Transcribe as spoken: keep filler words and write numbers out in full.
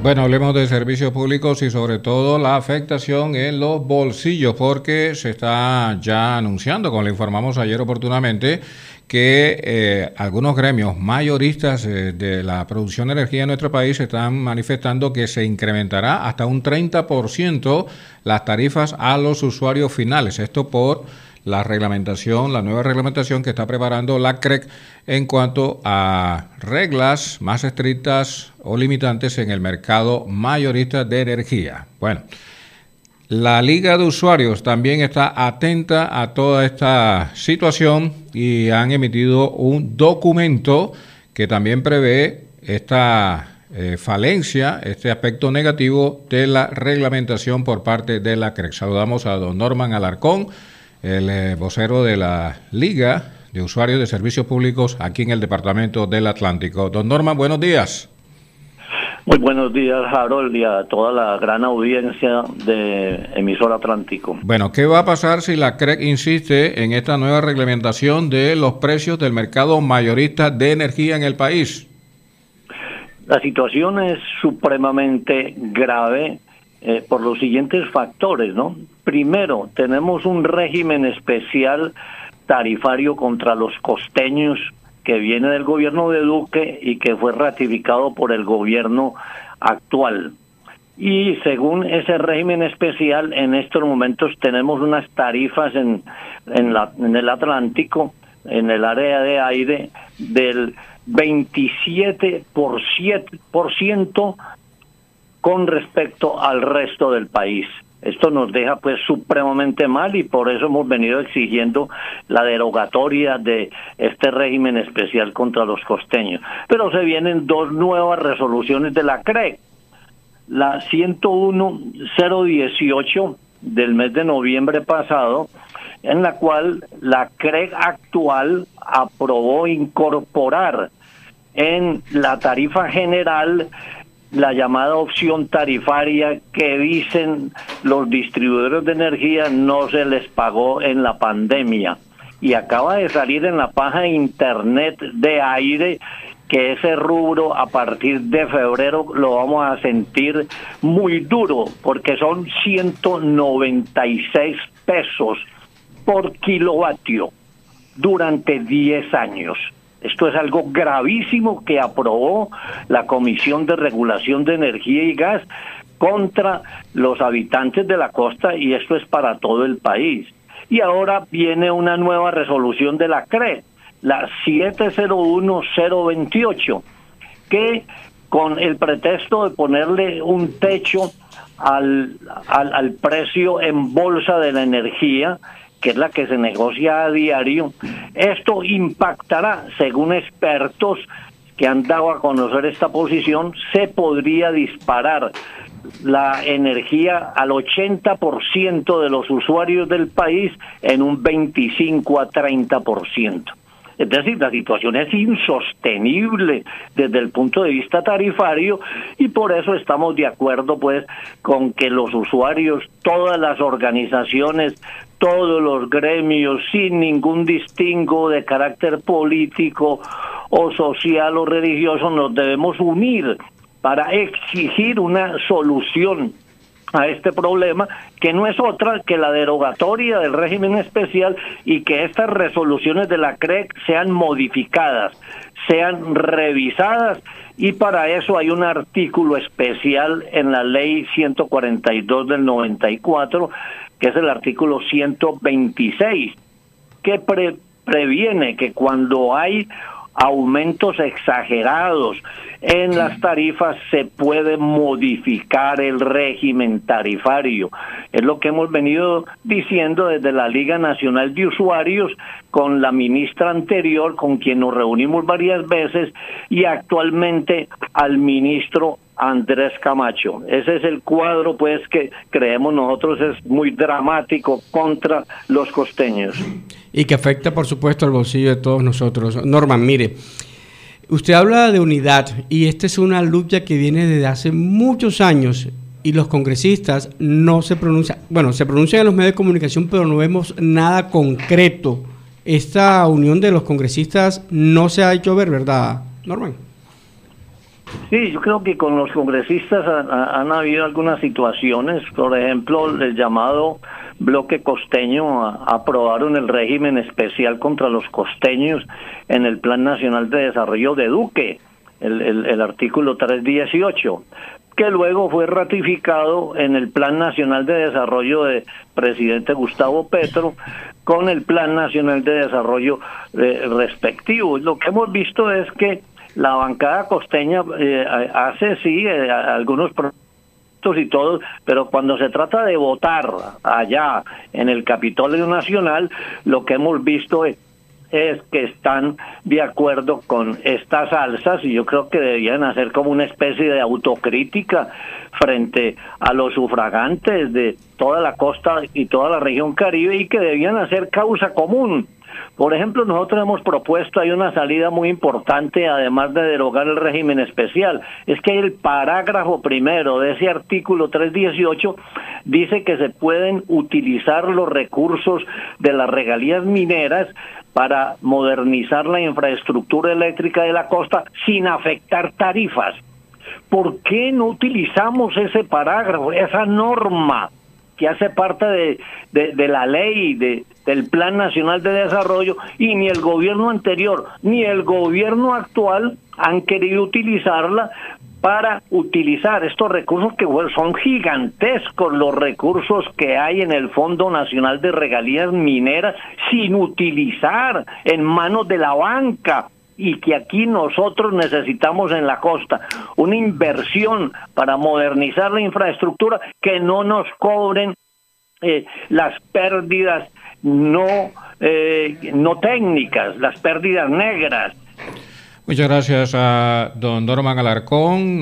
Bueno, hablemos de servicios públicos y sobre todo la afectación en los bolsillos, porque se está ya anunciando, como le informamos ayer oportunamente, que eh, algunos gremios mayoristas eh, de la producción de energía en nuestro país están manifestando que se incrementará hasta un treinta por ciento las tarifas a los usuarios finales. Esto por la reglamentación, la nueva reglamentación que está preparando la C R E C en cuanto a reglas más estrictas o limitantes en el mercado mayorista de energía. Bueno, la Liga de Usuarios también está atenta a toda esta situación y han emitido un documento que también prevé esta eh, falencia, este aspecto negativo de la reglamentación por parte de la C R E C. Saludamos a don Norman Alarcón, el eh, vocero de la Liga de Usuarios de Servicios Públicos aquí en el Departamento del Atlántico. Don Norman, buenos días. Muy buenos días, Harold, y a toda la gran audiencia de Emisor Atlántico. Bueno, ¿qué va a pasar si la C R E C insiste en esta nueva reglamentación de los precios del mercado mayorista de energía en el país? La situación es supremamente grave eh, por los siguientes factores, ¿no? Primero, tenemos un régimen especial tarifario contra los costeños que viene del gobierno de Duque y que fue ratificado por el gobierno actual. Y según ese régimen especial, en estos momentos tenemos unas tarifas en, en, la, en el Atlántico, en el área de aire, del veintisiete por ciento con respecto al resto del país. Esto nos deja pues supremamente mal y por eso hemos venido exigiendo la derogatoria de este régimen especial contra los costeños. Pero se vienen dos nuevas resoluciones de la C R E C. La ciento uno cero dieciocho del mes de noviembre pasado, en la cual la C R E C actual aprobó incorporar en la tarifa general la llamada opción tarifaria que dicen los distribuidores de energía no se les pagó en la pandemia. Y acaba de salir en la página de internet de aire que ese rubro a partir de febrero lo vamos a sentir muy duro, porque son ciento noventa y seis pesos por kilovatio durante diez años. Esto es algo gravísimo que aprobó la Comisión de Regulación de Energía y Gas contra los habitantes de la costa, y esto es para todo el país. Y ahora viene una nueva resolución de la C R E C, la siete cero uno cero veintiocho, que con el pretexto de ponerle un techo al, al, al precio en bolsa de la energía, que es la que se negocia a diario, esto impactará, según expertos que han dado a conocer esta posición, se podría disparar la energía al ochenta por ciento de los usuarios del país en un veinticinco a treinta por ciento. Es decir, la situación es insostenible desde el punto de vista tarifario y por eso estamos de acuerdo pues con que los usuarios, todas las organizaciones, todos los gremios, sin ningún distingo de carácter político o social o religioso, nos debemos unir para exigir una solución a este problema, que no es otra que la derogatoria del régimen especial y que estas resoluciones de la C R E C sean modificadas, sean revisadas, y para eso hay un artículo especial en la ley ciento cuarenta y dos del noventa y cuatro, que es el artículo ciento veintiséis, que pre previene que cuando hay aumentos exagerados en las tarifas se puede modificar el régimen tarifario. Es lo que hemos venido diciendo desde la Liga Nacional de Usuarios con la ministra anterior, con quien nos reunimos varias veces, y actualmente al ministro Andrés Camacho. Ese es el cuadro pues que creemos nosotros es muy dramático contra los costeños. Y que afecta, por supuesto, al bolsillo de todos nosotros. Norman, mire, usted habla de unidad y esta es una lucha que viene desde hace muchos años y los congresistas no se pronuncian, bueno, se pronuncian en los medios de comunicación, pero no vemos nada concreto. Esta unión de los congresistas no se ha hecho ver, ¿verdad, Norman? Sí, yo creo que con los congresistas han, han habido algunas situaciones, por ejemplo, el llamado bloque costeño a, aprobaron el régimen especial contra los costeños en el Plan Nacional de Desarrollo de Duque, el, el, el artículo trescientos dieciocho, que luego fue ratificado en el Plan Nacional de Desarrollo de presidente Gustavo Petro con el Plan Nacional de Desarrollo eh, respectivo. Lo que hemos visto es que la bancada costeña eh, hace sí eh, algunos proyectos y todo, pero cuando se trata de votar allá en el Capitolio Nacional, lo que hemos visto es, es que están de acuerdo con estas alzas, y yo creo que deberían hacer como una especie de autocrítica frente a los sufragantes de toda la costa y toda la región Caribe, y que debían hacer causa común. Por ejemplo, nosotros hemos propuesto, hay una salida muy importante, además de derogar el régimen especial, es que el parágrafo primero de ese artículo trescientos dieciocho dice que se pueden utilizar los recursos de las regalías mineras para modernizar la infraestructura eléctrica de la costa sin afectar tarifas. ¿Por qué no utilizamos ese parágrafo, esa norma que hace parte de, de, de la ley, de, del Plan Nacional de Desarrollo, y ni el gobierno anterior ni el gobierno actual han querido utilizarla para utilizar estos recursos que bueno, son gigantescos, los recursos que hay en el Fondo Nacional de Regalías Mineras, sin utilizar, en manos de la banca, y que aquí nosotros necesitamos en la costa una inversión para modernizar la infraestructura, que no nos cobren eh, las pérdidas no eh, no técnicas, las pérdidas negras. Muchas gracias a don Dorman Alarcón.